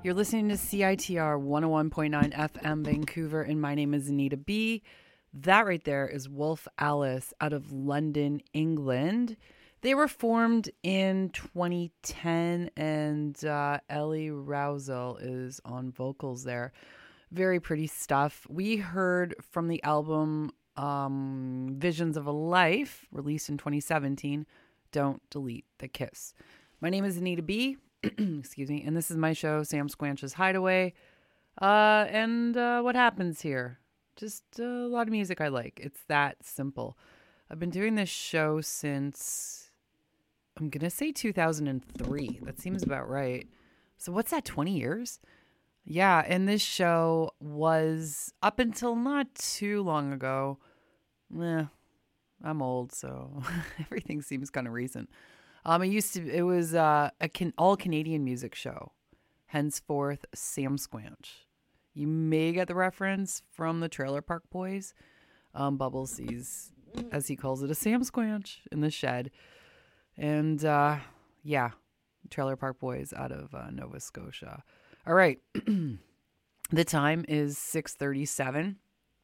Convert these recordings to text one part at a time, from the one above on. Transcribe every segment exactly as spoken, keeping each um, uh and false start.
You're listening to C I T R one oh one point nine F M Vancouver, and my name is Anita B. That right there is Wolf Alice out of London, England. They were formed in twenty ten, and uh, Ellie Rousel is on vocals there. Very pretty stuff. We heard from the album um, Visions of a Life, released in twenty seventeen, Don't Delete the Kiss. My name is Anita B. Excuse me. And this is my show, Sam Squanch's Hideaway. Uh, and uh, what happens here? Just a lot of music I like. It's that simple. I've been doing this show since, I'm going to say two thousand three. That seems about right. So what's that, twenty years? Yeah, and this show was, up until not too long ago, eh, I'm old, so everything seems kind of recent. Um, it used to, it was uh, a can, all Canadian music show, henceforth Sam Squanch. You may get the reference from the Trailer Park Boys. Um, Bubbles sees, as he calls it, a Sam Squanch in the shed. And uh, yeah, Trailer Park Boys out of uh, Nova Scotia. All right. The time is six thirty-seven.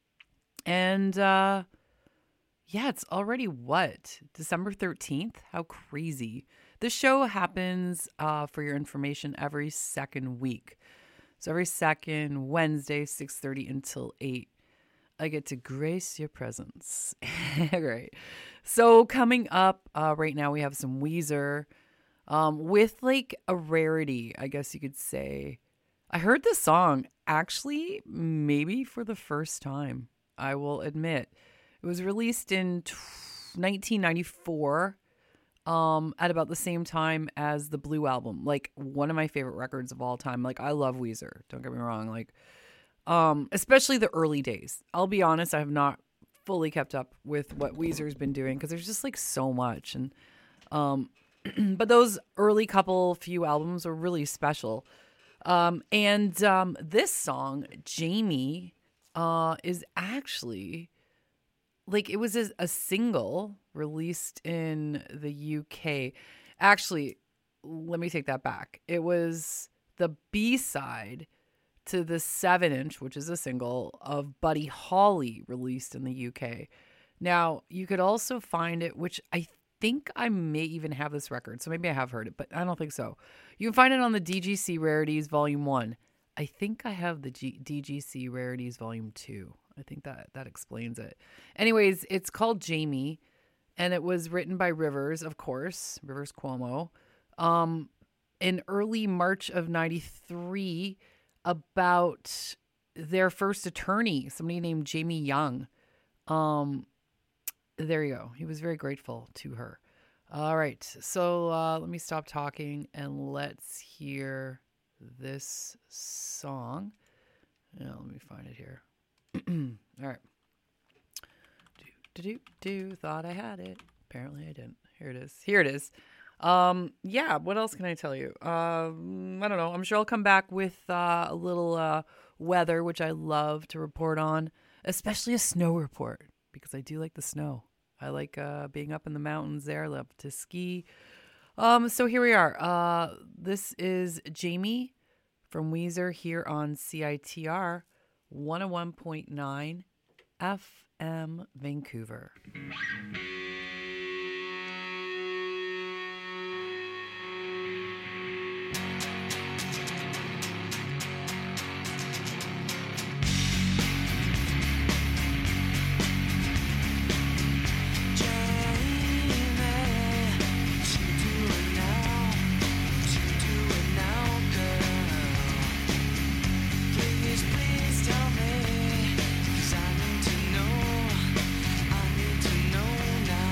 And uh, yeah, it's already what? December thirteenth? How crazy. The show happens, uh, for your information, every second week. So every second Wednesday, six thirty until eight, I get to grace your presence. Right. So coming up uh, right now, we have some Weezer um, with like a rarity, I guess you could say. I heard this song actually maybe for the first time, I will admit. It was released in nineteen ninety-four um, at about the same time as the Blue Album. Like one of my favorite records of all time. Like I love Weezer. Don't get me wrong. Like um, especially the early days. I'll be honest, I have not fully kept up with what Weezer's been doing because there's just like so much. And um, but those early couple few albums were really special. Um, and um, this song, Jamie, uh, is actually... Like, it was a, a single released in the U K. Actually, let me take that back. It was the B-side to the seven inch, which is a single, of Buddy Holly, released in the U K. Now, you could also find it, which I think I may even have this record, so maybe I have heard it, but I don't think so. You can find it on the D G C Rarities Volume one. I think I have the G- D G C Rarities Volume two. I think that that explains it. Anyways, it's called Jamie, and it was written by Rivers, of course, Rivers Cuomo, um, in early March of ninety-three about their first attorney, somebody named Jamie Young. Um, there you go. He was very grateful to her. All right, so uh, let me stop talking and let's hear this song. Yeah, let me find it here. All right. Do, do, do, do. Thought I had it. Apparently I didn't. Here it is. Here it is. Um, yeah, what else can I tell you? Um, I don't know. I'm sure I'll come back with uh, a little uh, weather, which I love to report on, especially a snow report, because I do like the snow. I like uh, being up in the mountains there. I love to ski. Um, so here we are. Uh, this is Jamie from Weezer here on C I T R one oh one point nine F M Vancouver. Tell me, 'cause I need to know, I need to know now.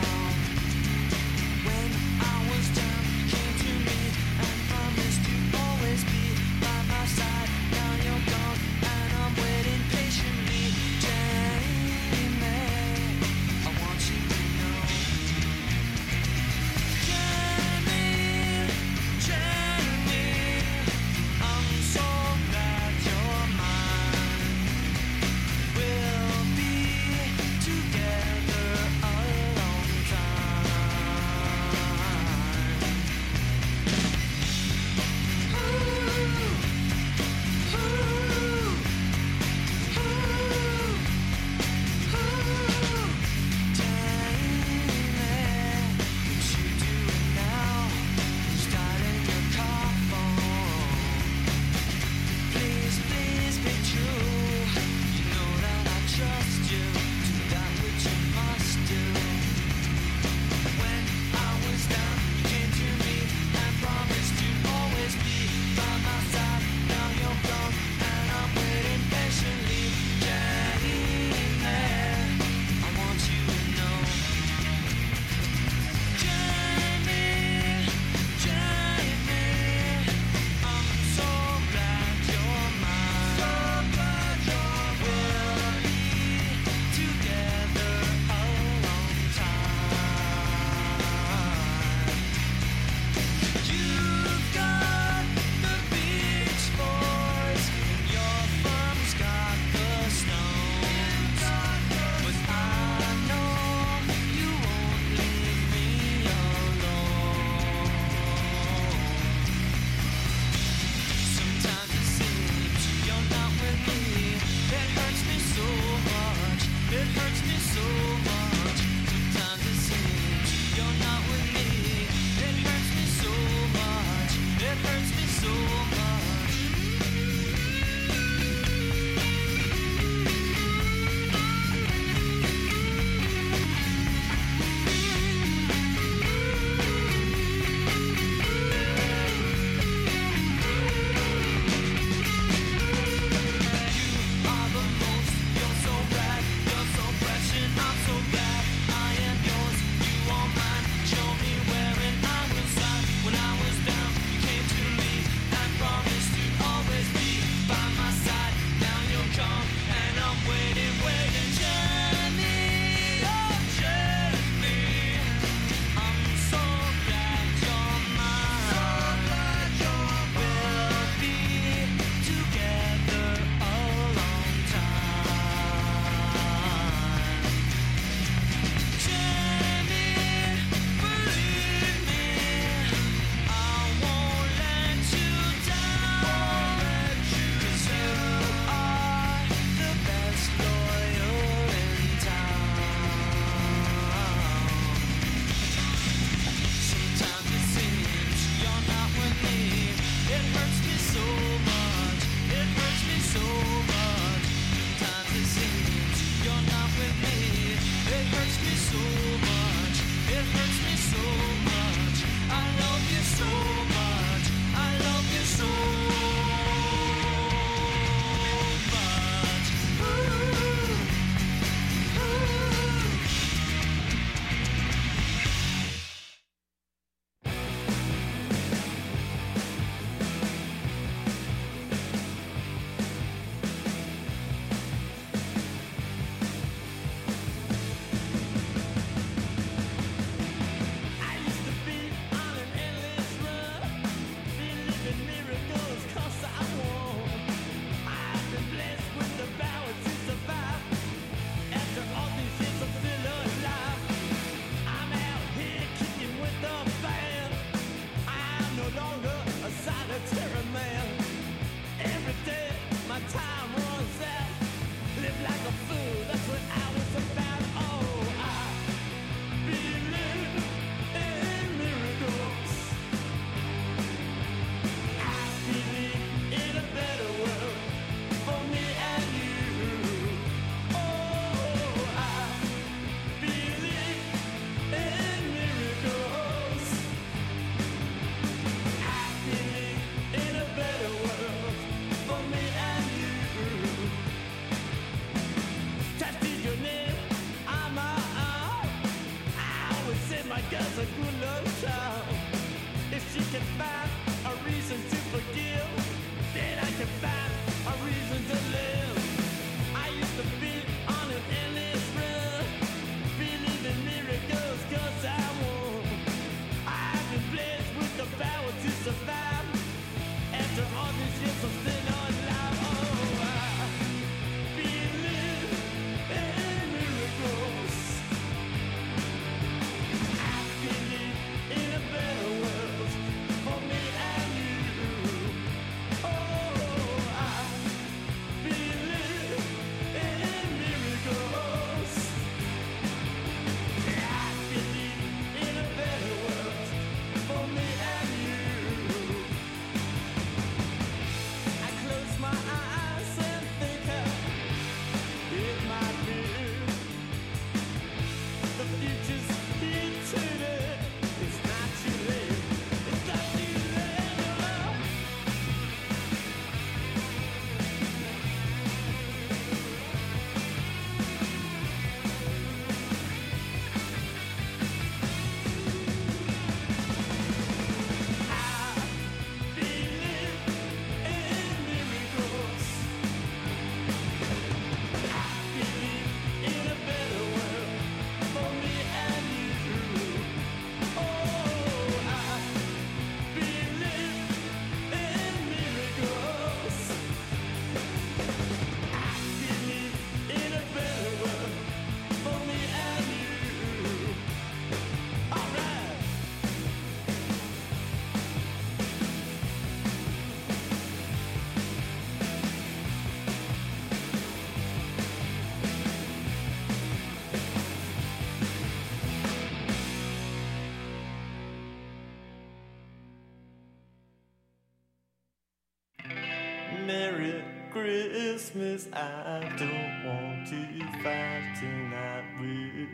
Merry Christmas. I don't want to fight tonight with.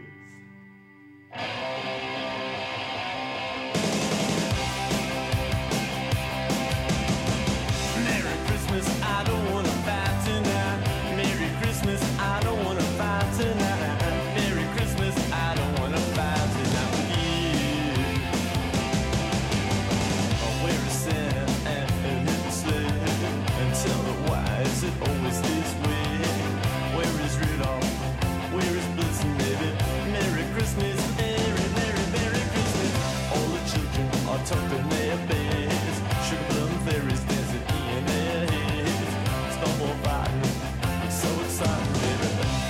Merry Christmas, I don't want to fight tonight. Merry Christmas, I don't want to fight tonight. Merry Christmas, I don't want to fight tonight with you. Oh, where is Santa and his sled? And tell me why is it always this way? Where is Rudolph? Where is Blitzen, baby? Merry Christmas, Merry, Merry, Merry Christmas. All the children are tucked in their beds. Sugar plum fairies dancing in their heads. Snowball fighting, it's so exciting, baby.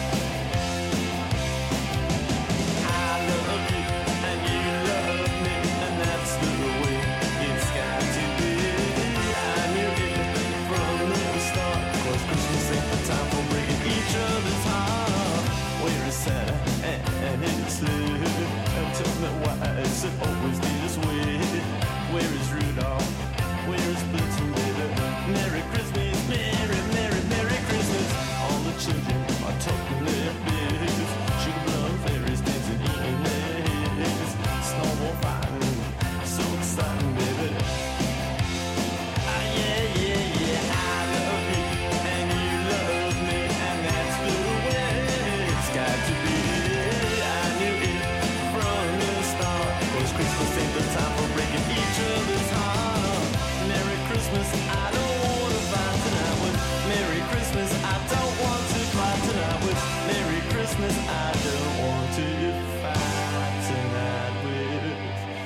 I love you and you love me, and that's the way it's got to be. I knew it from the start, 'cause Christmas ain't the time for breaking each other's heart. Where is Santa and, and his sled? And tell me why is it always this way? Where is Rudolph? Where is Blitzen, baby? Merry Christmas, Merry, Merry, Merry Christmas. All the children are tucked in their beds. Sugar plum fairies dancing in their heads. Snowball fighting, so exciting, baby. Ah, yeah, yeah, yeah, I love you and you love me, and that's the way it's got to be. I knew it from the start, 'cause Christmas ain't the time for breaking each other's heart. Merry Christmas, I don't want to fight tonight with. Merry Christmas, I don't want to fight tonight with. Merry Christmas, I don't want to fight tonight with you.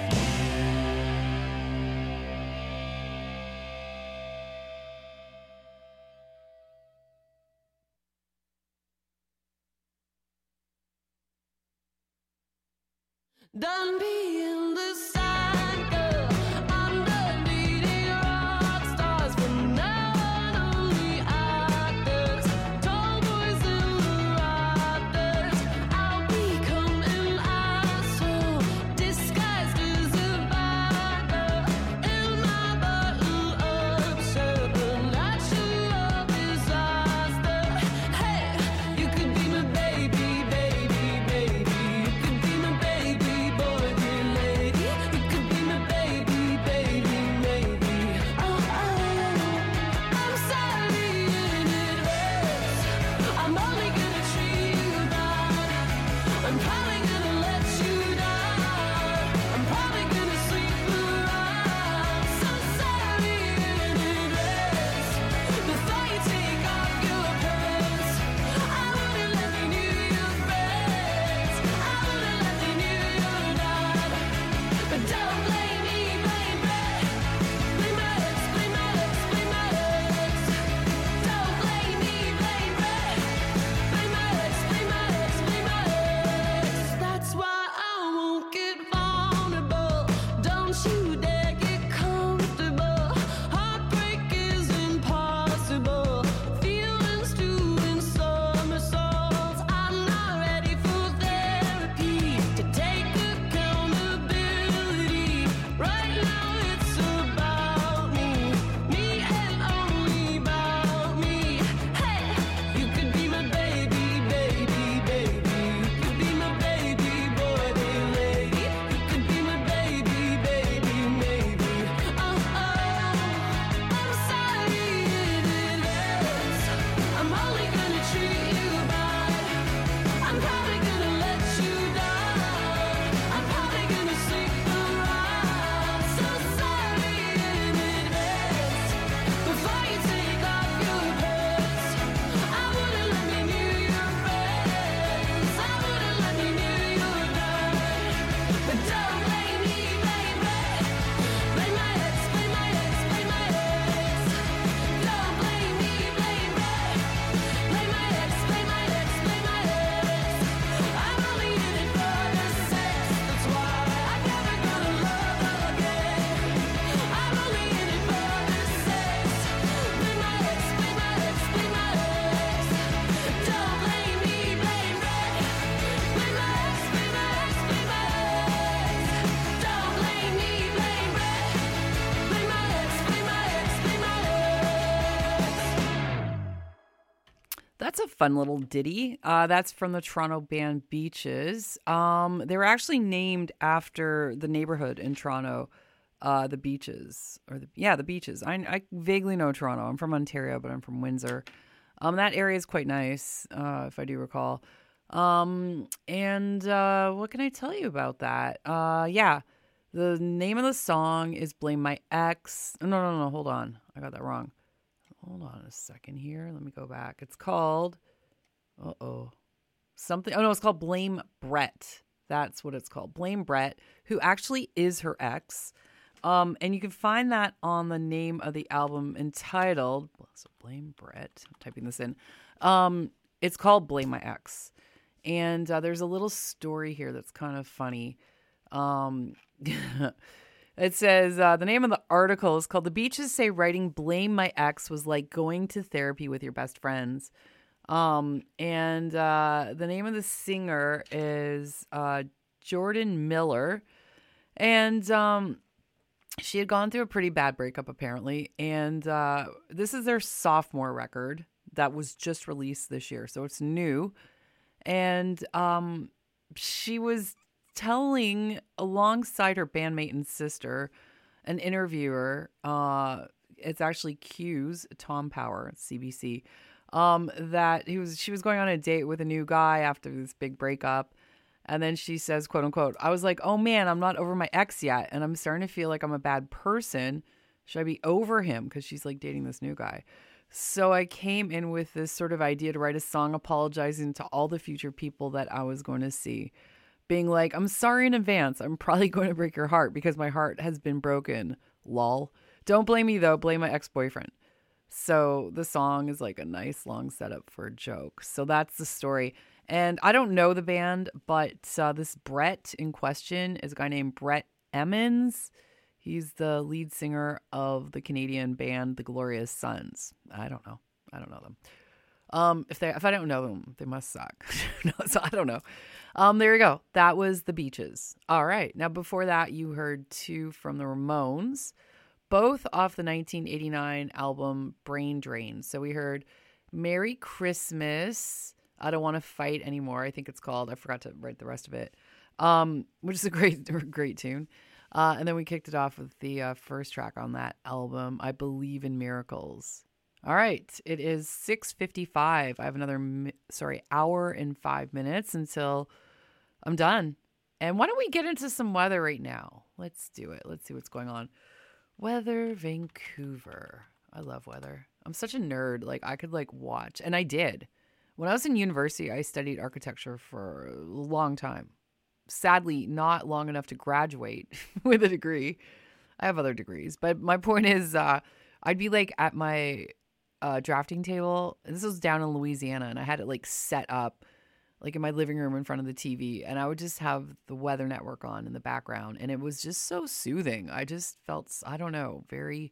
Done being the cycle. I'm done beating rock stars from now on, only actors, tall boys in the rafters. I'll become an asshole, disguised as a bad girl, in my bottle-up shirt, a natural disaster. Hey, you could be my baby, baby, baby. You could be my baby boy, dear lady. That's a fun little ditty. Uh, that's from the Toronto band Beaches. Um, they were actually named after the neighborhood in Toronto, uh, the Beaches, or the, yeah, the Beaches. I, I vaguely know Toronto. I'm from Ontario, but I'm from Windsor. Um, that area is quite nice, uh, if I do recall. Um, and uh, what can I tell you about that? Uh, yeah, the name of the song is "Blame My Ex." No, no, no, hold on, I got that wrong. Hold on a second here. Let me go back. It's called, uh-oh, something. Oh, no, it's called Blame Brett. That's what it's called. Blame Brett, who actually is her ex. Um, and you can find that on the name of the album entitled, so Blame Brett. I'm typing this in. Um, it's called Blame My Ex. And uh, there's a little story here that's kind of funny. Um It says, uh, the name of the article is called "The Beaches Say Writing Blame My Ex Was Like Going to Therapy with Your Best Friends." Um, and uh, the name of the singer is uh, Jordan Miller. And um, she had gone through a pretty bad breakup, apparently. And uh, this is their sophomore record that was just released this year. So it's new. And um, she was telling, alongside her bandmate and sister, an interviewer, uh, it's actually Q's, Tom Power, C B C, um, that he was she was going on a date with a new guy after this big breakup. And then she says, quote unquote, "I was like, oh man, I'm not over my ex yet. And I'm starting to feel like I'm a bad person. Should I be over him?" Because she's like dating this new guy. So I came in with this sort of idea to write a song apologizing to all the future people that I was going to see. Being like, "I'm sorry in advance. I'm probably going to break your heart because my heart has been broken. Lol. Don't blame me though. Blame my ex-boyfriend." So the song is like a nice long setup for a joke. So that's the story. And I don't know the band, but uh, this Brett in question is a guy named Brett Emmons. He's the lead singer of the Canadian band The Glorious Sons. I don't know. I don't know them. Um, if they, if I don't know them, they must suck. No, so I don't know. Um, there you go. That was the Beaches. All right. Now, before that, you heard two from the Ramones, both off the nineteen eighty-nine album Brain Drain. So we heard "Merry Christmas, I Don't Want to Fight Anymore," I think it's called. I forgot to write the rest of it, um, which is a great, great tune. Uh, and then we kicked it off with the uh, first track on that album, "I Believe in Miracles." All right, it is six fifty-five. I have another, sorry, hour and five minutes until I'm done. And why don't we get into some weather right now? Let's do it. Let's see what's going on. Weather, Vancouver. I love weather. I'm such a nerd. Like, I could, like, watch. And I did. When I was in university, I studied architecture for a long time. Sadly, not long enough to graduate with a degree. I have other degrees. But my point is, uh, I'd be, like, at my uh, drafting table. This was down in Louisiana, and I had it, like, set up, like, in my living room in front of the T V. And I would just have the Weather Network on in the background. And it was just so soothing. I just felt, I don't know, very,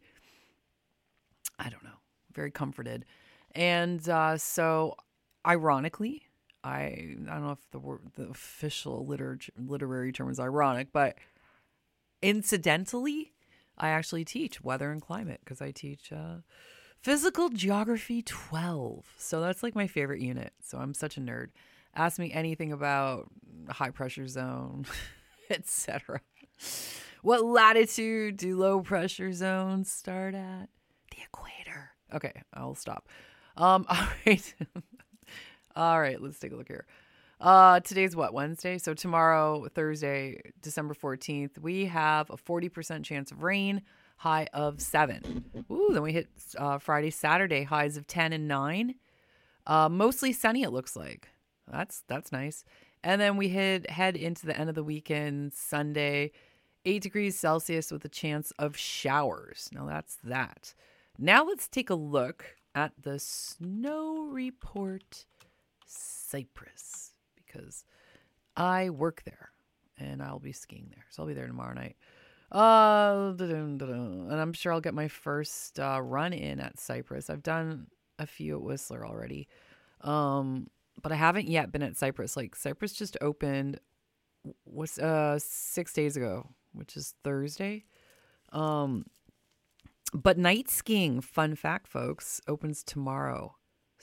I don't know, very comforted. And uh, so, ironically, I I don't know if the word, the official literature, literary term is ironic, but incidentally, I actually teach weather and climate because I teach uh, physical geography twelve. So that's like my favorite unit. So I'm such a nerd. Ask me anything about high pressure zone, et cetera. What latitude do low pressure zones start at? The equator. Okay, I'll stop. Um, all right. All right, let's take a look here. Uh, today's what, Wednesday? So tomorrow, Thursday, December fourteenth, we have a forty percent chance of rain, high of seven. Ooh, then we hit uh, Friday, Saturday, highs of ten and nine. Uh, mostly sunny, it looks like. That's that's nice. And then we hit, head into the end of the weekend, Sunday, eight degrees Celsius with a chance of showers. Now that's that. Now let's take a look at the snow report Cypress, because I work there and I'll be skiing there. So I'll be there tomorrow night. Uh, and I'm sure I'll get my first uh, run in at Cypress. I've done a few at Whistler already. Um, but I haven't yet been at Cypress. Like, Cypress just opened was uh six days ago, which is Thursday. Um, but night skiing, fun fact, folks, opens tomorrow.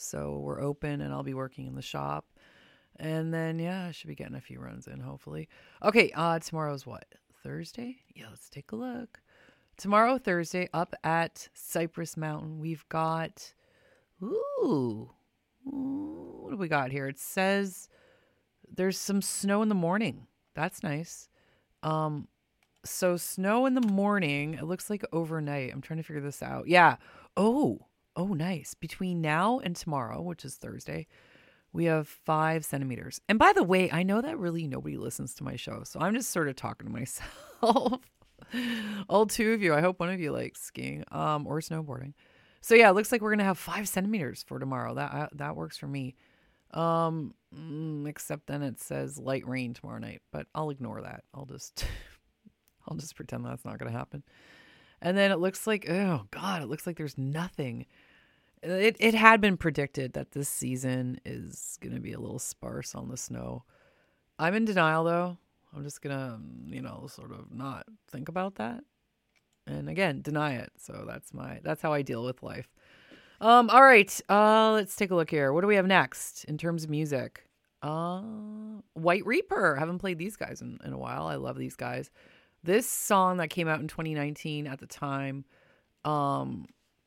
So we're open and I'll be working in the shop. And then, yeah, I should be getting a few runs in, hopefully. Okay, uh, tomorrow's what? Thursday? Yeah, let's take a look. Tomorrow, Thursday, up at Cypress Mountain, we've got, ooh, what do we got here? It says there's some snow in the morning. That's nice. Um, so snow in the morning, it looks like overnight. I'm trying to figure this out. Yeah. Oh, oh, nice. Between now and tomorrow, which is Thursday, we have five centimeters. And by the way, I know that really nobody listens to my show, so I'm just sort of talking to myself. All two of you. I hope one of you likes skiing um, or snowboarding. So yeah, it looks like we're gonna have five centimeters for tomorrow. That uh, that works for me. Um, mm, except then it says light rain tomorrow night, but I'll ignore that. I'll just I'll just pretend that's not gonna happen. And then it looks like, oh God, it looks like there's nothing. It it had been predicted that this season is going to be a little sparse on the snow. I'm in denial, though. I'm just going to, you know, sort of not think about that. And again, deny it. So that's my that's how I deal with life. Um, all right. Uh, let's take a look here. What do we have next in terms of music? Uh, White Reaper. I haven't played these guys in, in a while. I love these guys. This song that came out in twenty nineteen at the time, um,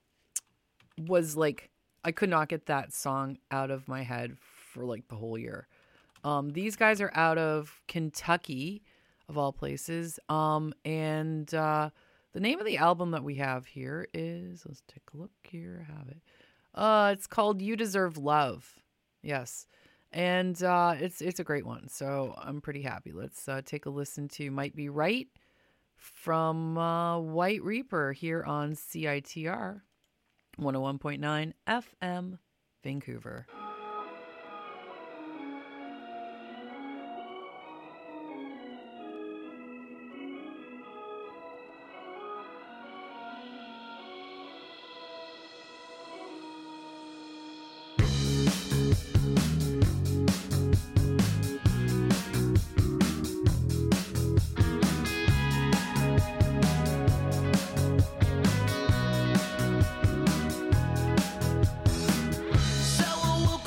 was like, I could not get that song out of my head for like the whole year. Um, these guys are out of Kentucky, of all places. Um, and uh, the name of the album that we have here is, let's take a look here. I have it. Uh, it's called You Deserve Love. Yes. And uh, it's it's a great one. So I'm pretty happy. Let's uh, take a listen to Might Be Right from uh, White Reaper here on C I T R one oh one point nine F M, Vancouver. So I woke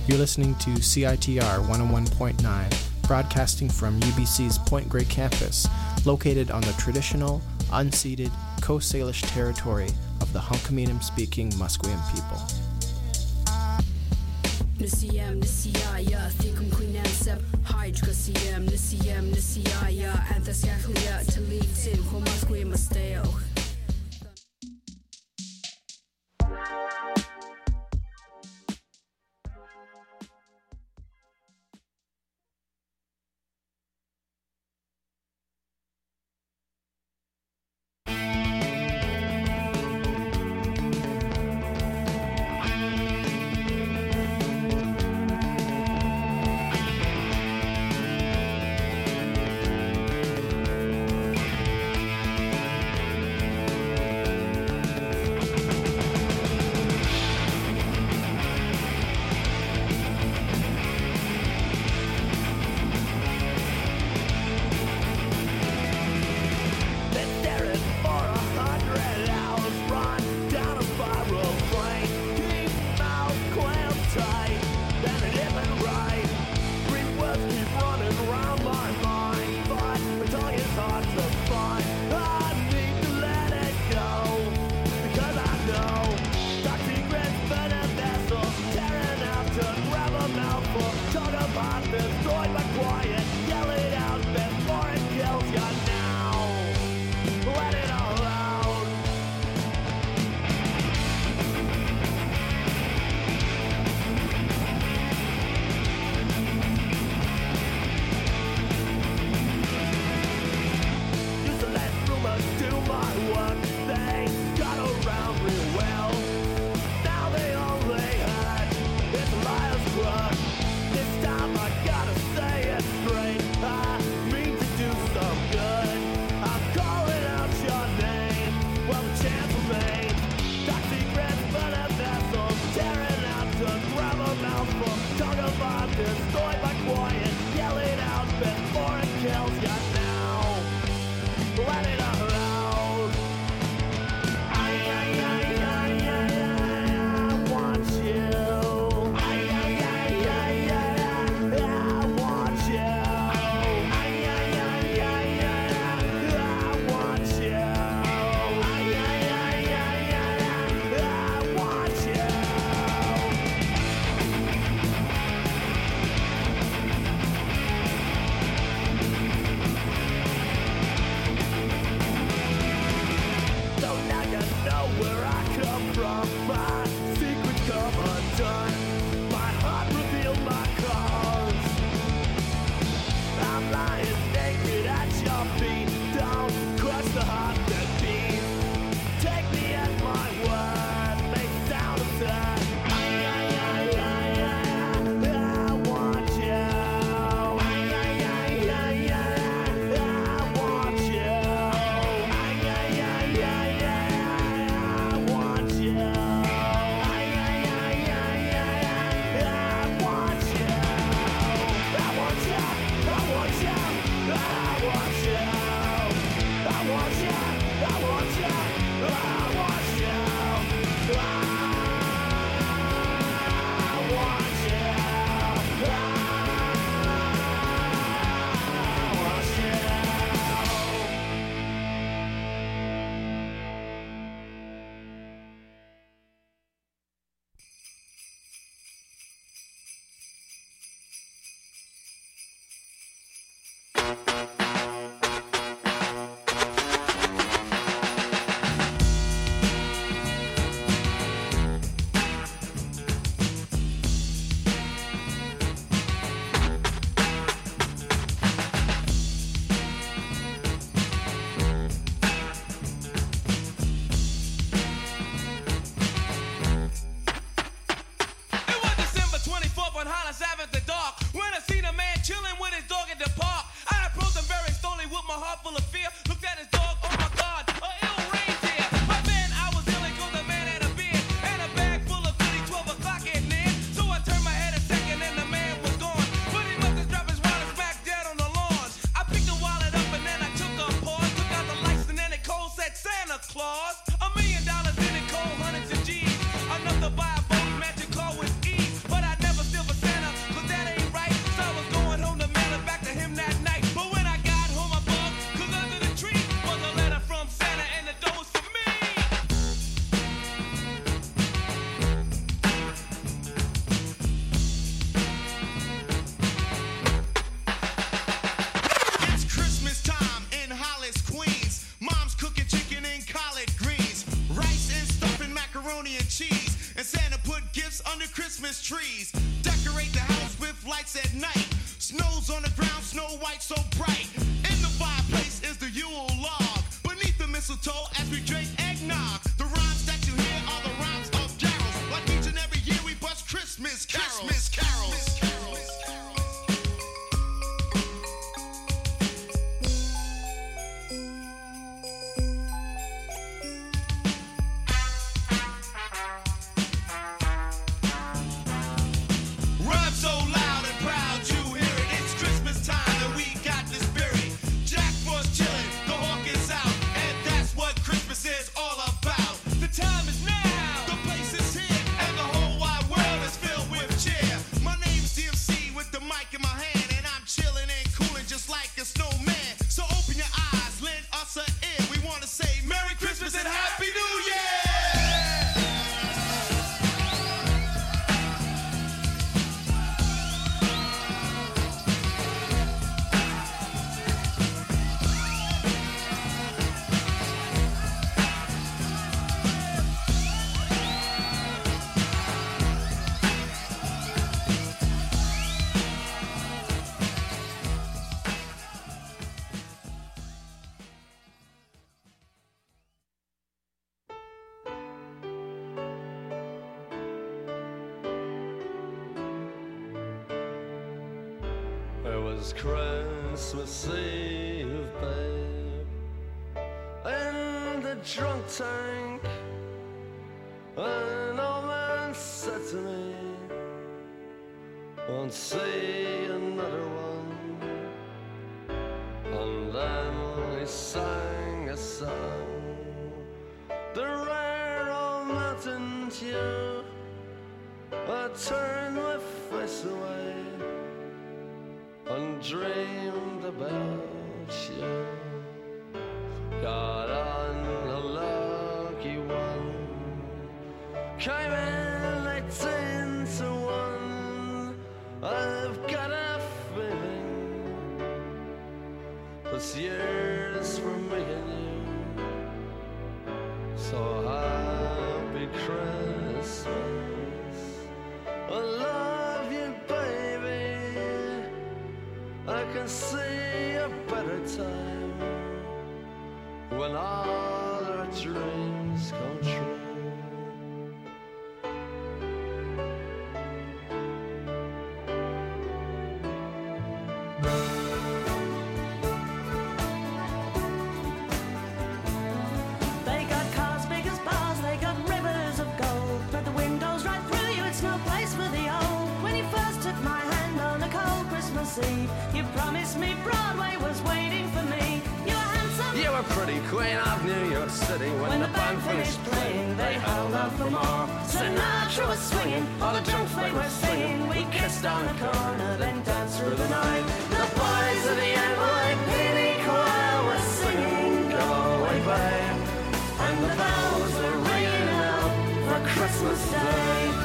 You're listening to C I T R one oh one point nine, broadcasting from U B C's Point Grey campus, located on the traditional, unceded Coast Salish territory of the Hunkaminam-speaking Musqueam people. Nisiyam nisiyaya thikum quinansab hydrocasium nisiyam nisiyaya anthascaclia talitin homasquim masteo. and cheese. And Santa put gifts under Christmas trees. Decorate the house with lights at night. Snow's on the ground, snow white so bright. In the fireplace is the Yule log. Beneath the mistletoe as we drink eggnog. The rhymes that you hear are the rhymes of carols. Like each and every year we bust Christmas carols. Christmas carols. Rhyme so loud and proud you hear it. It's Christmas time and we got the spirit. Jack Frost chillin', the hawk is out, and that's what Christmas is all about. The time is now, the place is here, and the whole wide world is filled with cheer. My name's D M C with the mic in my hand, and I'm chillin' and coolin' just like a snowman. So open your eyes, lend us an ear. We wanna say Merry Christmas and Happy New Year! It was Christmas Eve, babe, in the drunk tank. An old man said to me, won't see another one. And then he sang a song, the rare old mountain tune. I turned my face away and dreamed about you. Got on a lucky one, came in eighteen to one. I've got a feeling this year's for me and you. So happy Christmas, I love you, baby. I can see a better time when all our dreams come true. They got cars big as bars, they got rivers of gold. But the windows right through you, it's no place for the old. When you first took my hand on a cold Christmas Eve, you promised me Broadway was waiting for me. You were handsome, You were pretty queen of New York City. When, when the band finished playing, they held out for more. Sinatra was swinging, all the drunks they were singing. We kissed on the corner, then danced through the night. The boys of the N Y P D choir were singing, go away, babe. And the bells were ringing out for Christmas Day.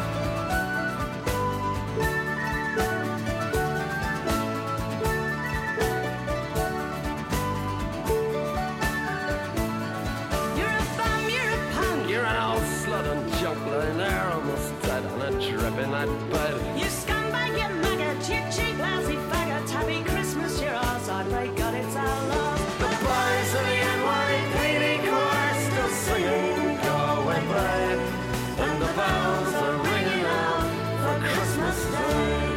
You're a bum, you're a punk, You're an old slut and junk lying there almost dead on a drip in that bed. you scumbag, you maggot, you cheap, lousy faggot. Happy Christmas, you're ours, I pray God it's our love. The boys of the N Y P D choir still singing, go away, babe. And the bells are ringing out for Christmas Day.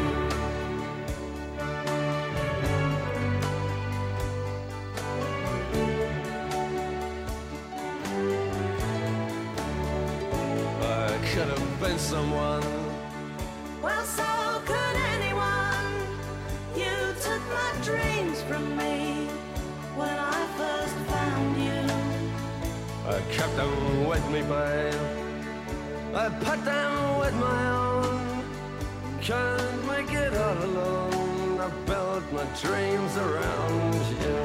I could have been someone. Well, so could anyone. You took my dreams from me when I first found you. I kept them with me, babe. I put them with my own. Can't make it all alone. I built my dreams around you.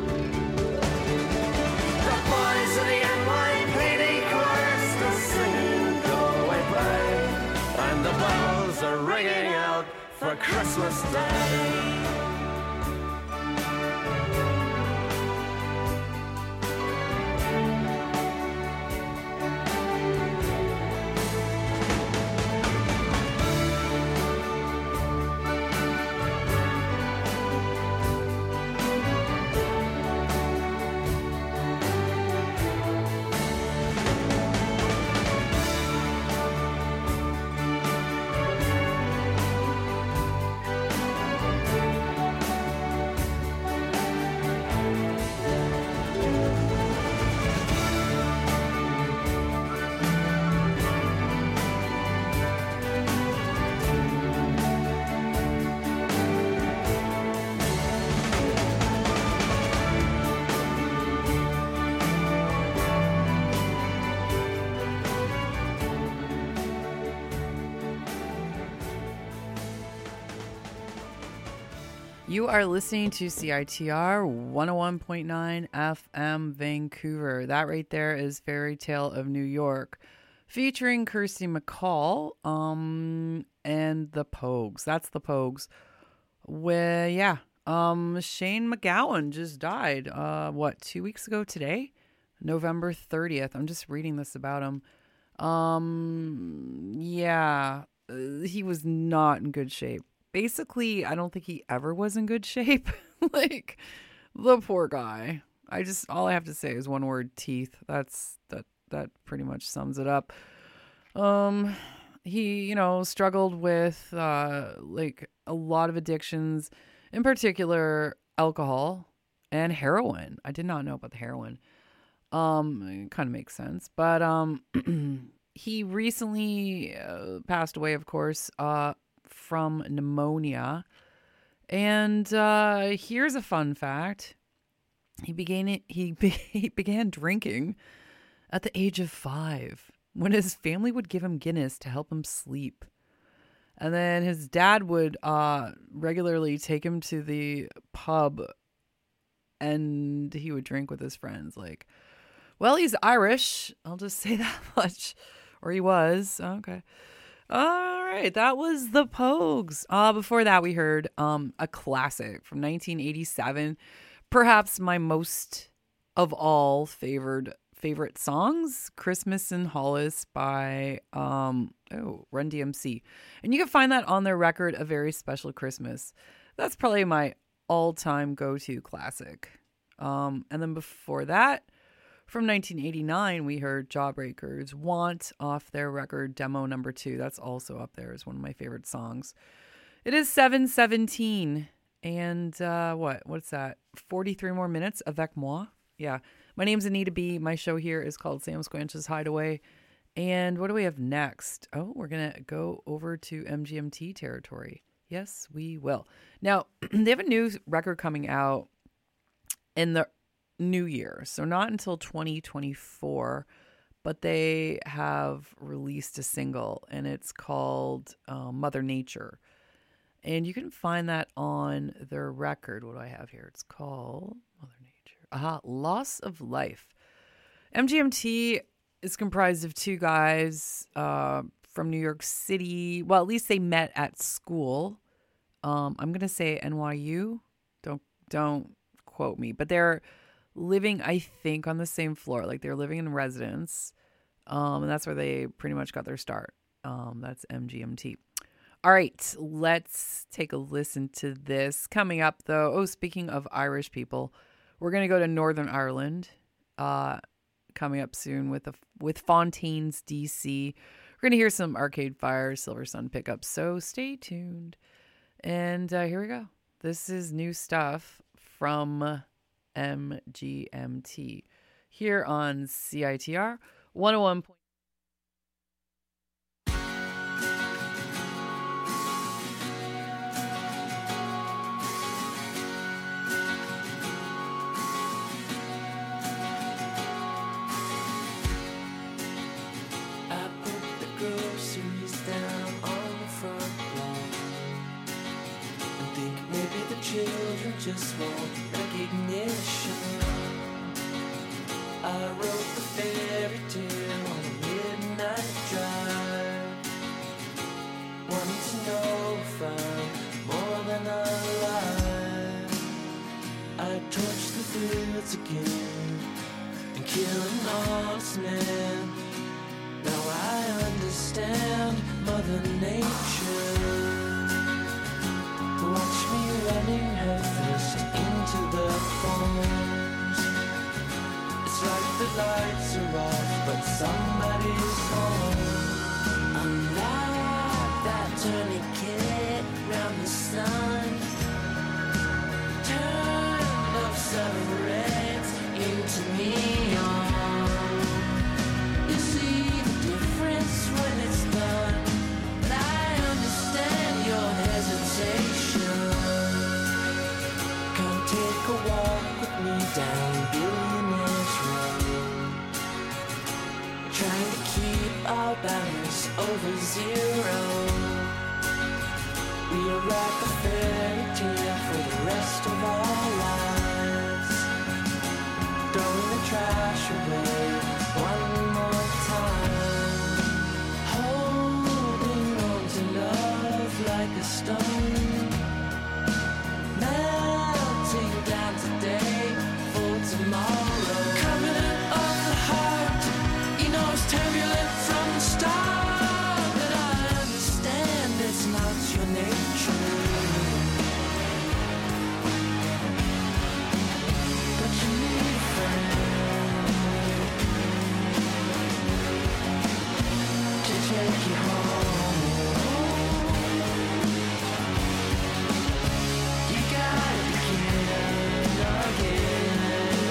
The boys of the N Y P D choir still singing, go away, babe. And the bells are ringing out for Christmas Day. You are listening to C I T R one oh one point nine F M Vancouver. That right there is Fairy Tale of New York, featuring Kirsty MacColl um, and the Pogues. That's the Pogues. Well, yeah. Um, Shane MacGowan just died, uh, what, two weeks ago today? November thirtieth. I'm just reading this about him. Um, yeah, uh, he was not in good shape. Basically, I don't think he ever was in good shape. Like, the poor guy. I just, all I have to say is one word, teeth. That's, that, that pretty much sums it up. Um, he, you know, struggled with, uh, like a lot of addictions, in particular, alcohol and heroin. I did not know about the heroin. Um, it kind of makes sense, but, um, he recently uh, passed away, of course, uh, from pneumonia. And uh, here's a fun fact. He began he, be, he began drinking at the age of five when his family would give him Guinness to help him sleep. And then his dad would uh, regularly take him to the pub and he would drink with his friends. Like, well, he's Irish. I'll just say that much. Or he was. Okay. All right, that was the Pogues. Uh, before that, we heard um, a classic from nineteen eighty-seven, perhaps my most of all favored favorite songs, "Christmas in Hollis" by um, oh Run D M C, and you can find that on their record "A Very Special Christmas." That's probably my all-time go-to classic. Um, and then before that, from nineteen eighty-nine, we heard Jawbreakers Want off their record Demo Number Two. That's also up there as one of my favorite songs. It is seven seventeen. And uh, what? What's that? forty-three more minutes avec moi. Yeah. My name's Anita B. My show here is called Sam Squanch's Hideaway. And what do we have next? Oh, we're going to go over to M G M T territory. Yes, we will. Now, they have a new record coming out in the new year, so not until twenty twenty-four, but they have released a single and it's called uh, Mother Nature, and you can find that on their record. What do I have here? It's called Mother Nature. Aha, Loss of Life. M G M T is comprised of two guys uh, from New York City. Well, at least they met at school. um, I'm gonna say N Y U. Don't don't quote me, but they're living, I think, on the same floor. Like, they're living in residence. Um, and that's where they pretty much got their start. Um, that's M G M T. All right, let's take a listen to this. Coming up, though, oh, speaking of Irish people, we're going to go to Northern Ireland. Uh, coming up soon with, a, with Fontaines, D C. We're going to hear some Arcade Fire, Silver Sun pickups, so stay tuned. And uh, here we go. This is new stuff from M G M T here on C I T R one oh one. I put the groceries down on the front lawn and think maybe the children just want recognition. I wrote the fairy tale on a midnight drive, wanting to know if I'm more than alive. I torched the fields again and killed an honest man. Now I understand Mother Nature. Watch me running headfirst into the thorns. It's like the lights are off, but somebody's home. I'm like that tourniquet round the sun. Turn love separates into neon. You see the difference when it's done. But I understand your hesitation. Come take a walk with me down Billionaire's Road. Trying to keep our balance over zero. We are like a fairy tale for the rest of our lives. Throwing the trash away one more time. Holding on to love like a stone. Melting down today for tomorrow. Covenant of the heart, you know it's turbulent from the start. But I understand it's not your nature. But you need a friend to take you home. You gotta begin again.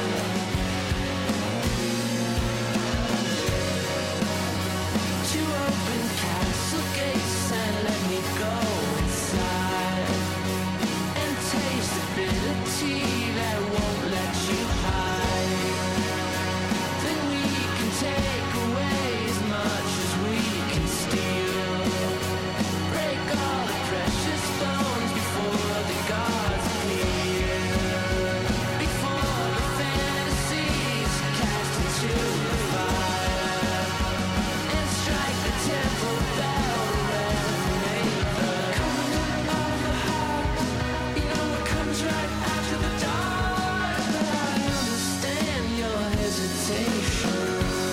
To open castle gates and let me go inside and taste the bitter tea that won't let you hide. Then we can take away as much as we can steal. Break all the precious stones before the gods appear. Before the fantasies cast into the fire and strike the temple bell to resonate the covenant of the heart. You know it comes right after the dark, but I understand your hesitation.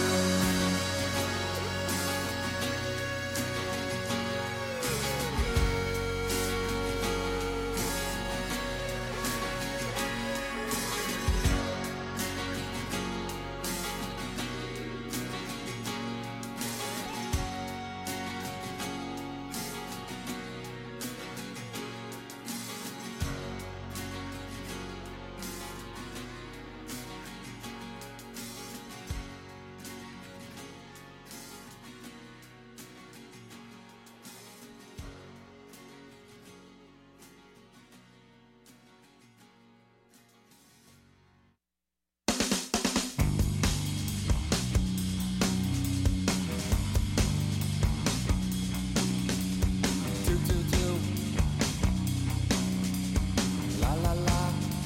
Do, do, do. La, la, la.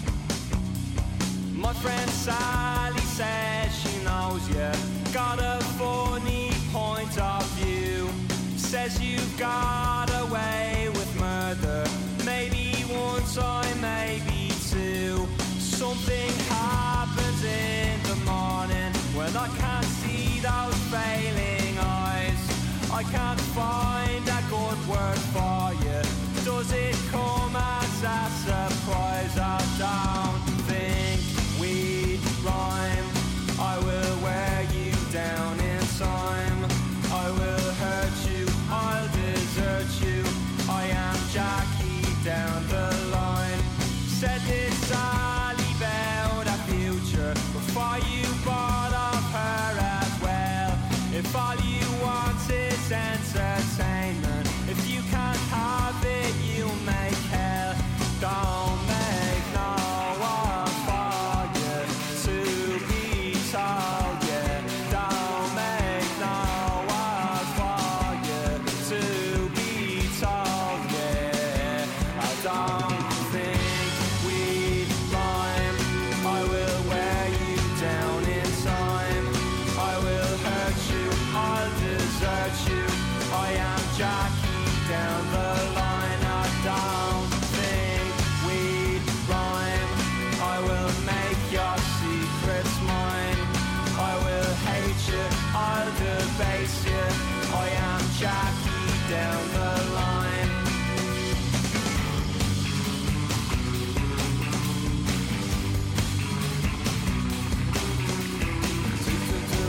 My friend Sally says she knows you got a funny point of view. Says you've got away with murder. Maybe one time, maybe two. Something happens in the morning when I can't see those failing eyes. I can't find a good word for you. Does it come as a surprise? I don't think we rhyme. I will wear you down in time. I will hurt you, I'll desert you. I am Jackie down the line. Said this Sally about a future before you bought off her as well. If all you want is entertainment, if you can't have it, you make hell. Don't make no one for you to be told, yeah. Don't make no one for you to be told, yeah. I don't think we rhyme. I will wear you down in time. I will hurt you, I'll desert you. I am Jackie down the line. I don't think we rhyme. I will make your secrets mine. I will hate you, I'll debase you. I am Jackie down the line. Do, do, do.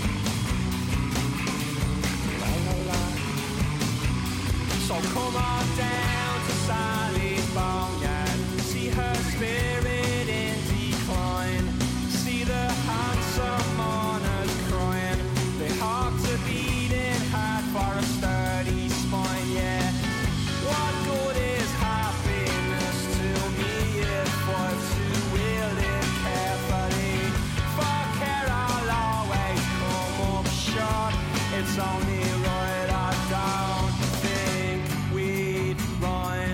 La, la, la. So come on down to Sally's Boneyard. See her spirit in decline. See the handsome mourners crying. They have to beating hard for a sturdy spine, yeah. What good is happiness to me if I to wield it carefully? For care I'll always come up short. It's only right I don't think we'd rhyme.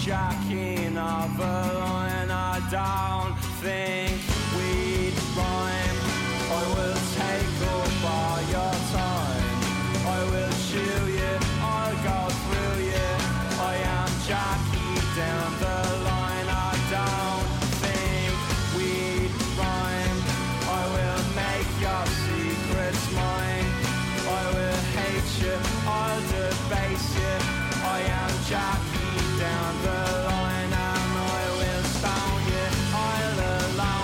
jacking of a line. I don't think we'd rhyme. I will take up all your time. I will chew you, I'll go through you. I am Jackie down the line. I don't think we'd rhyme. I will make your secrets mine. I will hate you, I'll debase you. I am Jackie down the line, and I will stone you. I'll allow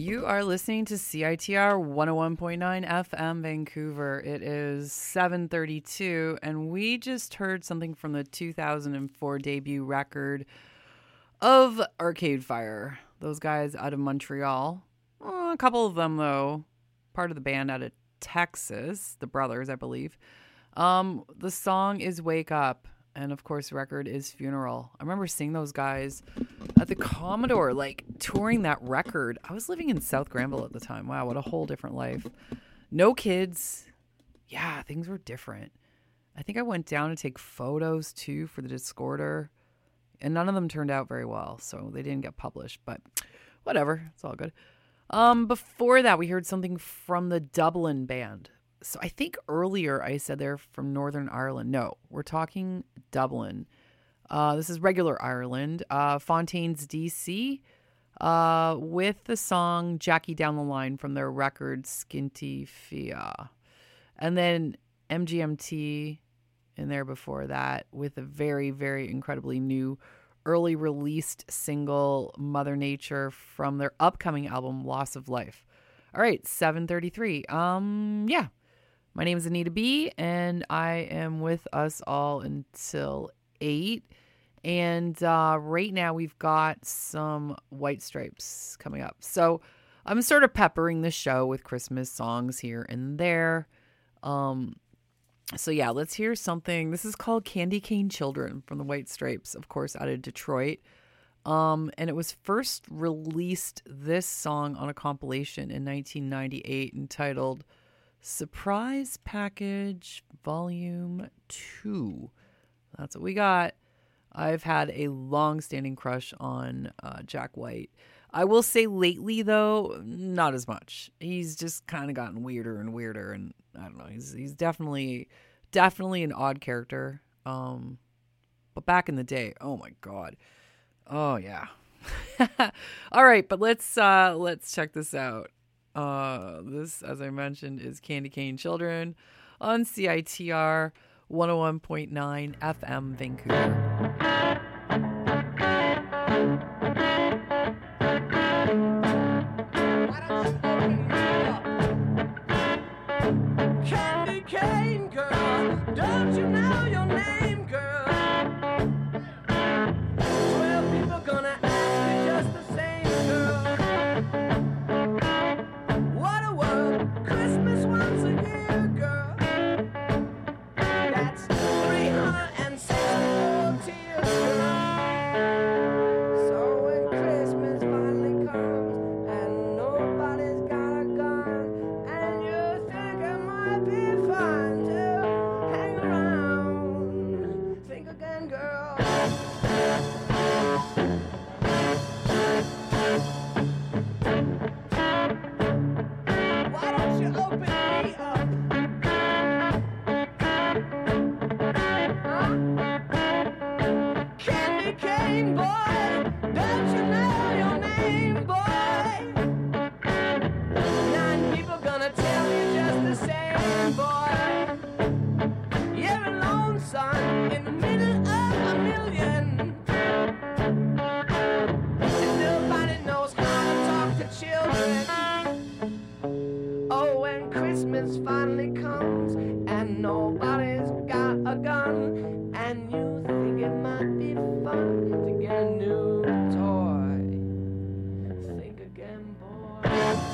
You are listening to C I T R one oh one point nine F M Vancouver. It is seven thirty-two, and we just heard something from the two thousand four debut record of Arcade Fire. Those guys out of Montreal. Oh, a couple of them, though, part of the band out of Texas, the brothers, I believe. Um, the song is Wake Up, and of course, the record is Funeral. I remember seeing those guys at the Commodore, like touring that record. I was living in South Granville at the time. Wow, what a whole different life. No kids. Yeah, things were different. I think I went down to take photos too for the Discorder, and none of them turned out very well, so they didn't get published, but whatever, it's all good. Um, before that, we heard something from the Dublin band. So I think earlier I said they're from Northern Ireland. No, we're talking Dublin. Uh, this is regular Ireland. Uh, Fontaines D C uh, with the song Jackie Down the Line from their record Skinty Fia. And then M G M T in there before that with a very, very incredibly new early released single Mother Nature from their upcoming album Loss of Life. All right, seven thirty-three. Um, yeah. My name is Anita B, and I am with us all until eight. And uh, right now we've got some White Stripes coming up. So I'm sort of peppering the show with Christmas songs here and there. Um, so yeah, let's hear something. This is called Candy Cane Children from the White Stripes, of course, out of Detroit. Um, and it was first released, this song, on a compilation in nineteen ninety-eight entitled Surprise Package Volume two. That's what we got. I've had a long-standing crush on uh, Jack White. I will say lately, though, not as much. He's just kind of gotten weirder and weirder, and I don't know. He's he's definitely definitely an odd character. Um, but back in the day, oh my god, oh yeah. All right, but let's uh, let's check this out. Uh, this, as I mentioned, is Candy Cane Children on C I T R one oh one point nine F M Vancouver. Candy cane girl, don't you know your name, girl? Twelve people gonna ask you just the same, girl. What a world, Christmas once a year, girl. That's three hundred sixty-four tears, girl. So when Christmas finally comes and nobody's got a gun, and you think it might be fun to hang around, think again, girl. Why don't you open me up? Huh? Candy cane boy, don't you know your name, boy? Nine people gonna tell you just the same, boy. You're alone, son, in the middle of a million. And nobody knows how to talk to children. Oh, when Christmas finally comes and nobody's got a gun, and you think it might be fun to get a new toy. Think again, boy.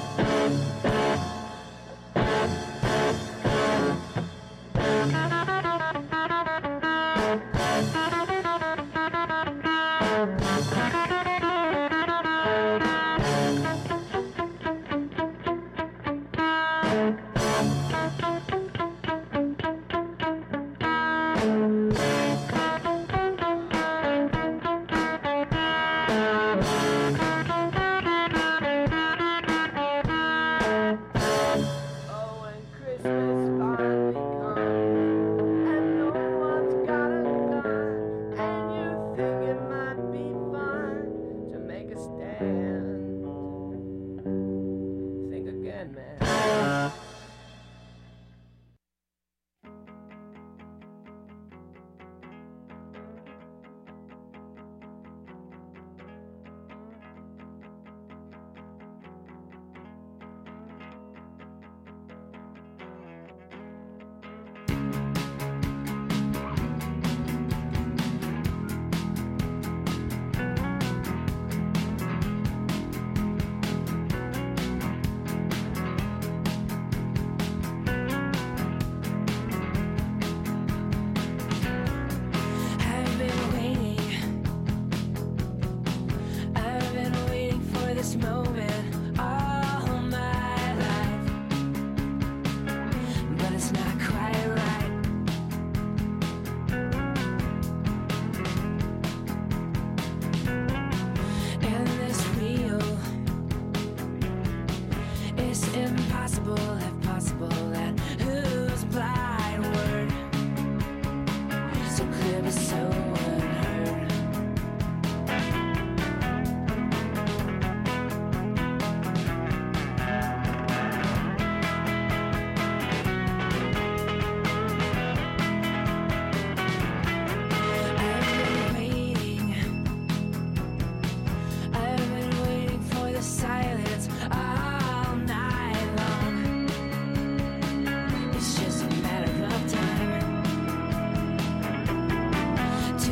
Oh, when Christmas finally comes and no one's got a gun, and you think it might be fun to make a stand. Think again, man. 「 was so unheard. I've been waiting. I've been waiting for the silence all night long. It's just a matter of time.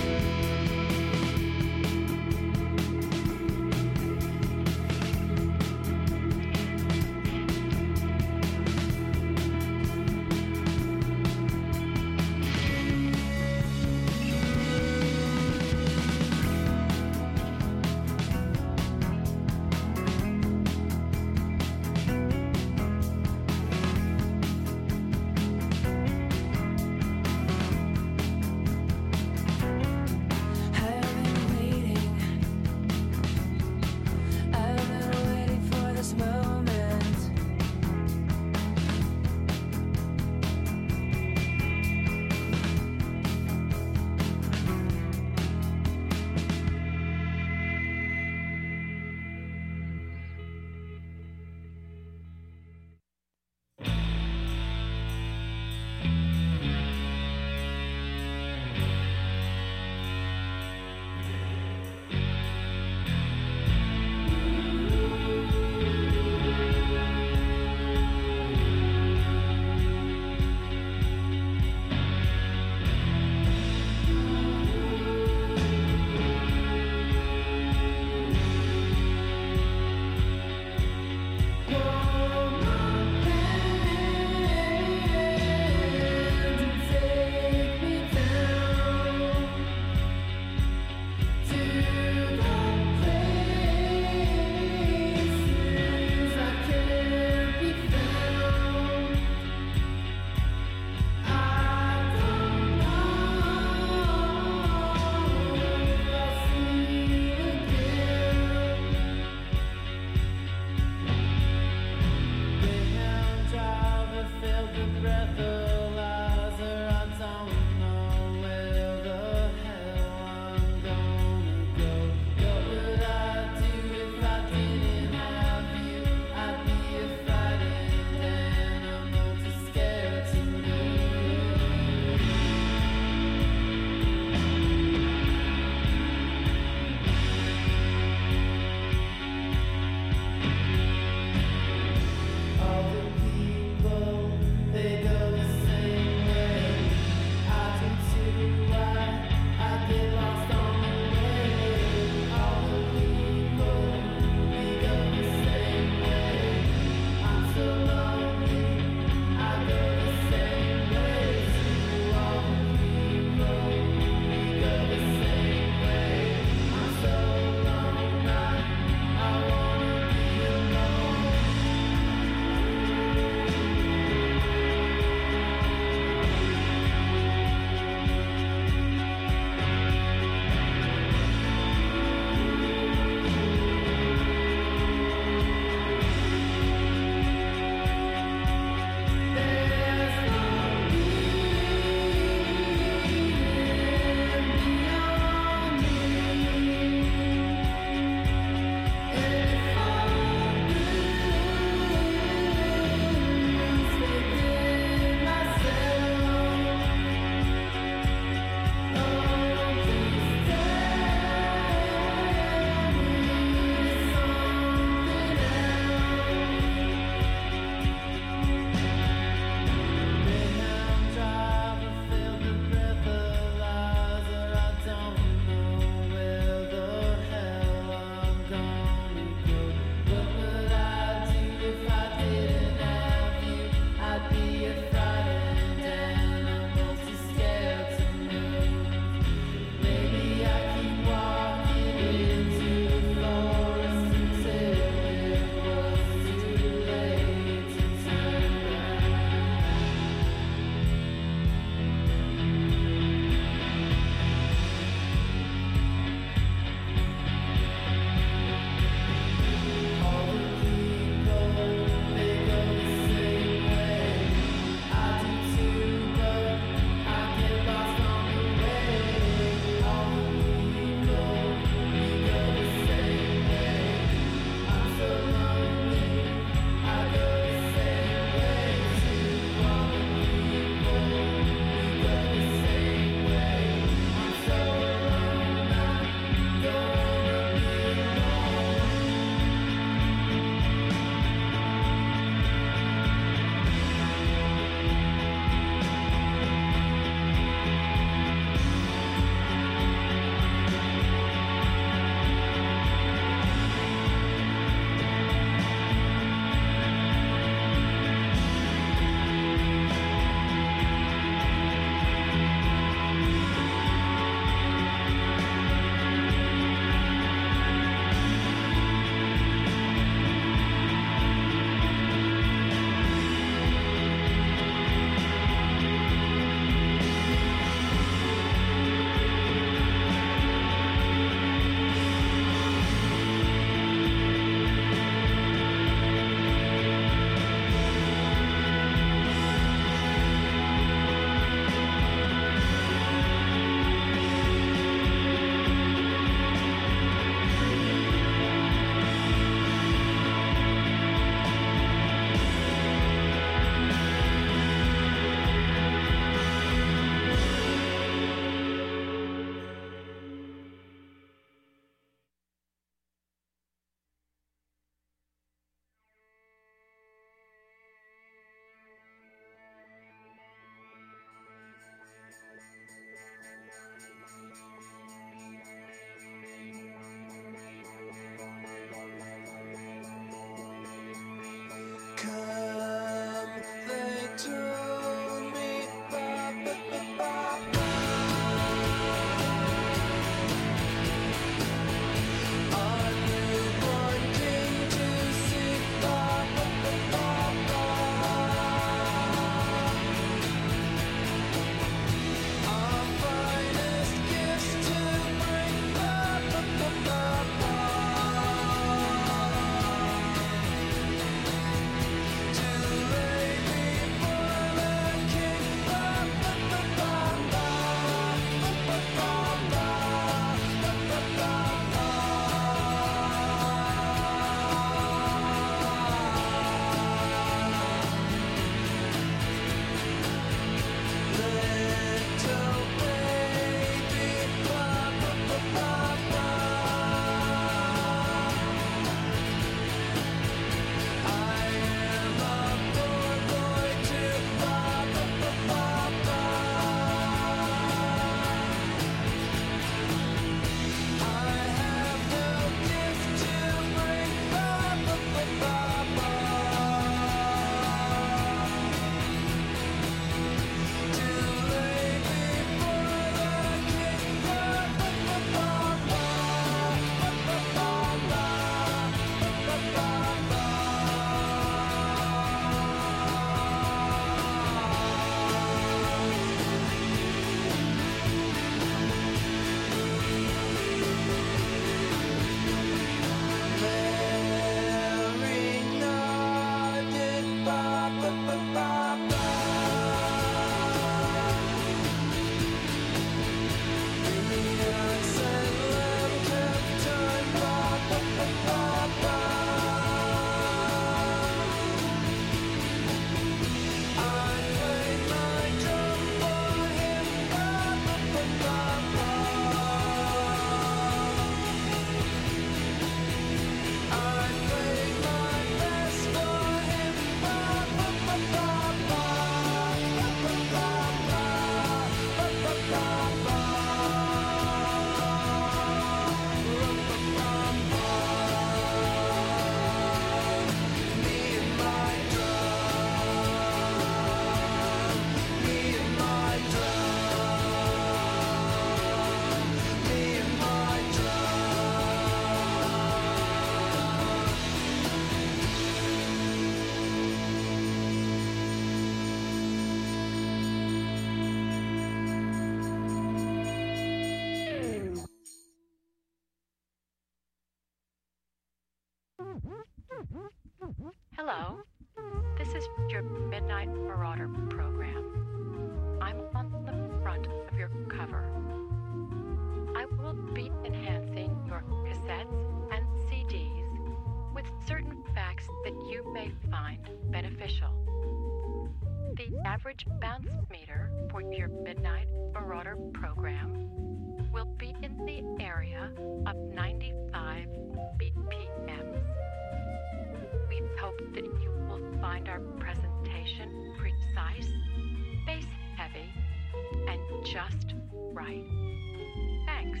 Hello, this is your Midnight Marauder program. I'm on the front of your cover. I will be enhancing your cassettes and C Ds with certain facts that you may find beneficial. The average bounce meter for your Midnight Marauder program will be in the area of ninety-five B P Ms. We hope that you will find our presentation precise, bass heavy, and just right. Thanks.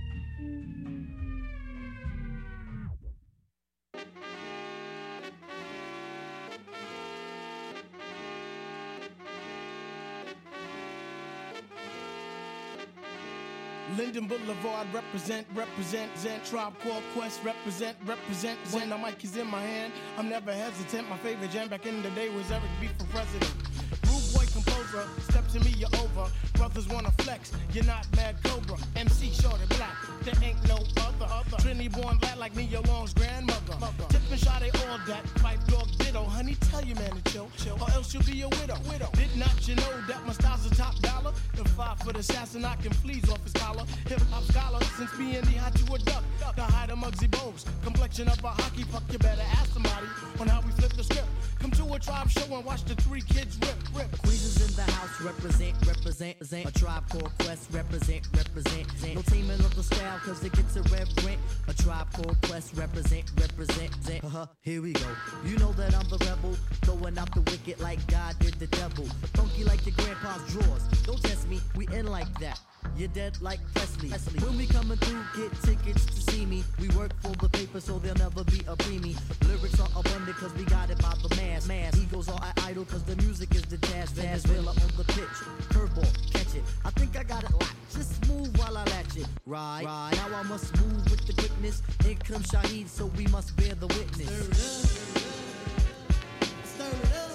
Linden Boulevard, represent, represent, Zen, Tribe Called Quest, represent, represent, Zen. The mic is in my hand, I'm never hesitant. My favorite jam back in the day was Eric B for president. Rude boy composer, step to me, you're over. Brothers wanna flex, you're not Mad Cobra. M C short and black, there ain't no other. other. Trinity born black like Nia Long's grandmother. Mother. Tip and shot, they all that. Pipe dog ditto, honey, tell your man to chill, chill. Or else you'll be a widow. widow. Did not you know that my style's a top dollar? The five foot assassin knocking fleas off his collar. Hip hop scholar, since being the hot you a duck. The height of Muggsy Bogues, complexion of a hockey puck. You better ask somebody on how we flip the script. Come to a tribe show and watch the three kids rip, rip. Queens is in the house, represent, represent, represent. A Tribe Called Quest, represent, represent. No teaming of the style, cause it gets a reverent. A Tribe Called Quest, represent, represent. Uh-huh, here we go. You know that I'm the rebel, throwing out the wicked like God did the devil. Funky like your grandpa's drawers. Don't test me, we in like that. You're dead like Presley. Presley. When we coming through, get tickets to see me. We work for the paper, so there'll never be a preemie. Lyrics are abundant, cause we got it by the mass. mass. Egos are idle, cause the music is the jazz. Venezuela on the pitch. Curveball, catch it. I think I got it locked. Just move while I latch it. Right, right. Now I must move with the quickness. Here comes Shaheed, so we must bear the witness. Stir it up. Stir it up.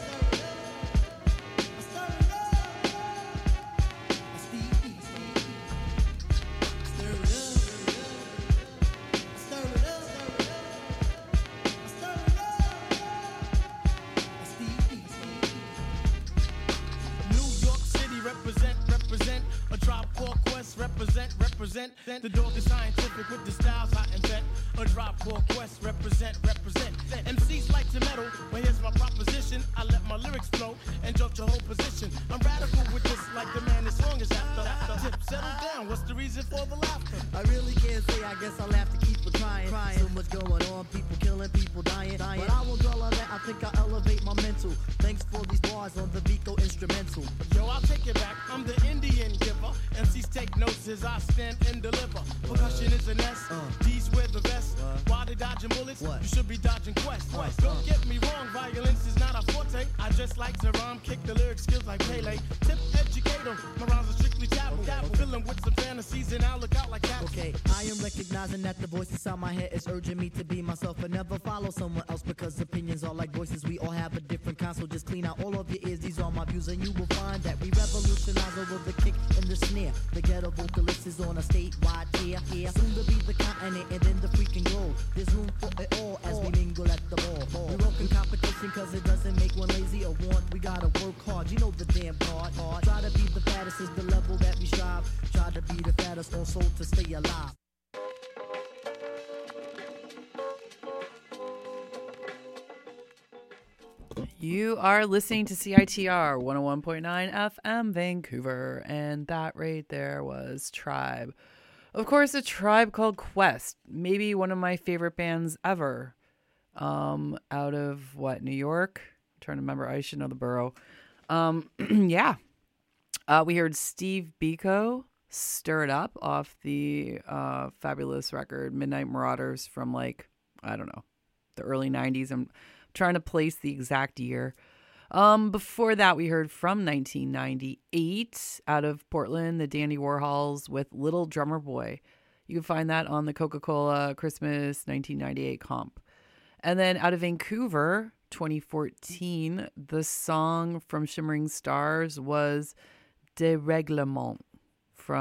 Represent, represent. The dog is scientific with the styles I invent. A Tribe Called Quest, represent, represent. M Cs like to meddle, but here's my proposition. I let my lyrics flow and jump your whole position. I'm radical with this, like the man this song is after. Tip, settle down. What's the reason for the laughter? I really can't say. I guess I'll have to keep it crying. crying. So much going on, people killing, people dying. dying. But I won't dwell on that. I think I'll elevate my mental. Thanks for these bars on the Vico instrumental. Yo, I'll take it back. I'm the Indian giver. M Cs take notes as I stand and deliver. Percussion is an S. Uh. D's wear the vest. What? While they dodging bullets, what? You should be dodging Quest. Uh. Don't get me wrong, violence is not a forte. I just like to rhyme, kick the lyric skills like Pele. Tip, educate them. My rhymes are strictly taboo. Okay, okay. Filling with some fantasies and I'll look out like that. Okay, I am recognizing that the voice inside my head is urging me to be myself and never follow someone else because opinions are like voices. We all have a different kind, so just clean out all of your ears. These are my views, and you will find that we revolutionize over the kick and the snare. The ghetto vocalist is on a statewide tier. Yeah. Soon to be the continent and then the freaking globe. There's room for it all as we mingle at the ball. We welcome competition cause it doesn't make one lazy or want. We gotta work hard, you know the damn part. hard. Try to be the fattest is the level that we strive. Try to be the fattest also to stay alive. You are listening to C I T R one oh one point nine F M Vancouver, and that right there was Tribe. Of course, a Tribe Called Quest, maybe one of my favorite bands ever. Um, out of what, New York? I'm trying to remember. I should know the borough. Um, yeah. Uh, we heard Steve Biko, Stir It Up, off the uh, fabulous record Midnight Marauders from, like, I don't know, the early nineties. I'm trying to place the exact year. Um, before that, we heard from nineteen ninety-eight out of Portland, the Dandy Warhols with Little Drummer Boy. You can find that on the Coca-Cola Christmas nineteen ninety-eight comp. And then out of Vancouver, twenty fourteen, the song from Shimmering Stars was Dérèglement from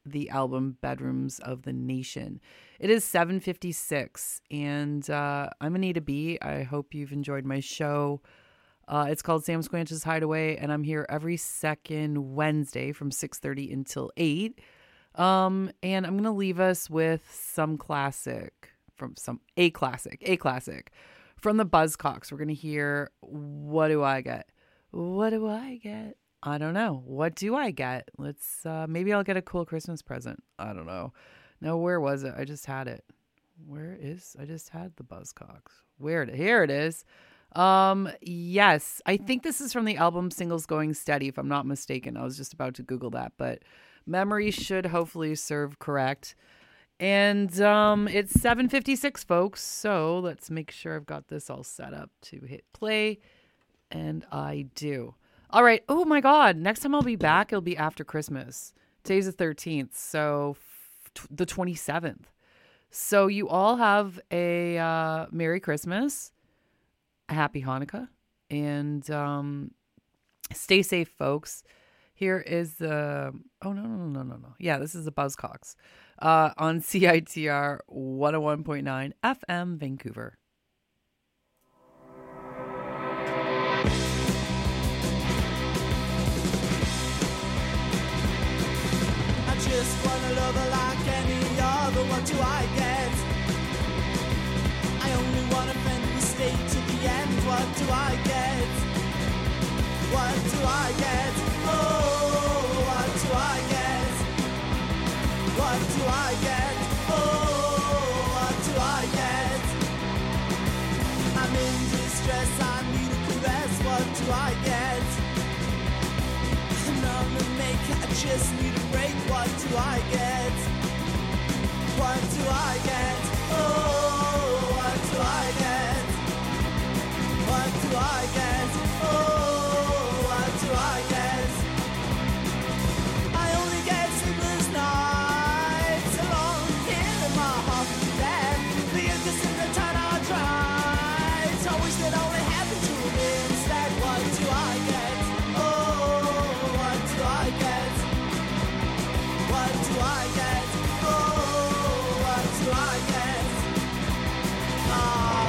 the album Bedrooms of the Nation. It is seven fifty-six, and uh, I'm Anita B. I hope you've enjoyed my show. Uh, it's called Sam Squanch's Hideaway, and I'm here every second Wednesday from six thirty until eight. Um, and I'm going to leave us with some classic from some, a classic, a classic from the Buzzcocks. We're going to hear What Do I Get? What do I get? I don't know. What do I get? Let's, uh, maybe I'll get a cool Christmas present. I don't know. No, where was it? I just had it. Where is, I just had the Buzzcocks. Where, here it is. Um, yes, I think this is from the album Singles Going Steady, if I'm not mistaken. I was just about to Google that, but memory should hopefully serve correct. And, um, it's seven fifty-six, folks. So let's make sure I've got this all set up to hit play. And I do. All right. Oh my God. Next time I'll be back, it'll be after Christmas. Today's the thirteenth. So f- the twenty-seventh. So you all have a, uh, Merry Christmas. Happy Hanukkah, and um, stay safe, folks. Here is the, oh, no, no, no, no, no. Yeah, this is the Buzzcocks uh, on C I T R one oh one point nine F M, Vancouver. I just wanna love her like any other. What do I get? I only want a friend who stay to the end. What do I get? What do I get? Oh, what do I get? What do I get? Oh, what do I get? I'm in distress, I need a caress. What do I get? And I'm a maker, I just need a break. What do I get? What do I get? Oh, what do I get? What do I get? Oh, what do I get? I only get sleepless nights alone here in my heart. Then the youngest in the town I tried. I wish that only happened to me instead. What do I get? Oh, what do I get? What do I get? Oh, what do I get? Ah.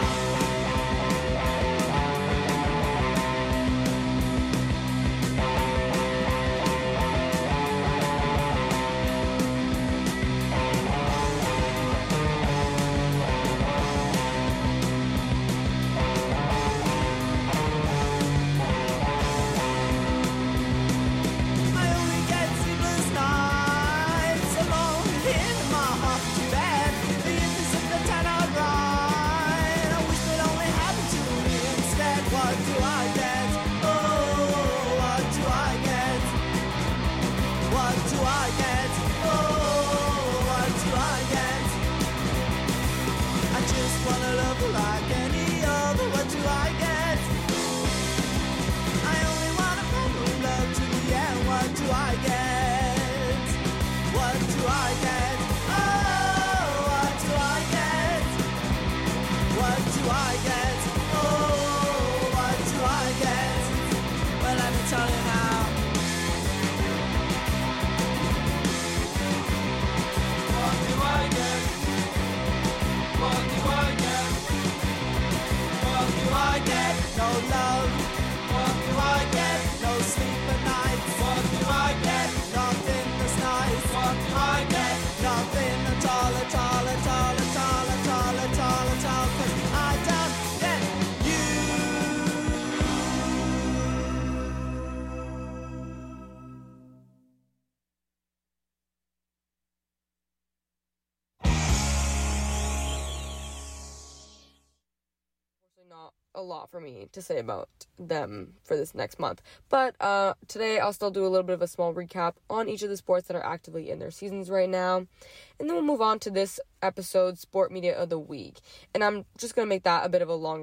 I only get sleepless nights alone in my heart. Too bad the innocent that cannot ride. I wish that only happened to me instead. What do I get? Oh, what do I get? What do I get? Oh, what do I get? I just wanna love her like any other. What do I get? I only want a friend who love to the end. What do I get? What do I get? Oh, what do I get? What do I get? Oh, what do I get? Well, let me tell you now. What do I get? What do I get? What do I get? No love. What do I get? No sleep at night. What do I get? Nothing that's nice. What do I get? Nothing at all, at all, at all, at all, at all, at all, at all. 'Cause I don't get you. Unfortunately, not a lot for me to say about them for this next month. But uh, today I'll still do a little bit of a small recap on each of the sports that are actively in their seasons right now. And then we'll move on to this episode's Sport Media of the Week. And I'm just going to make that a bit of a long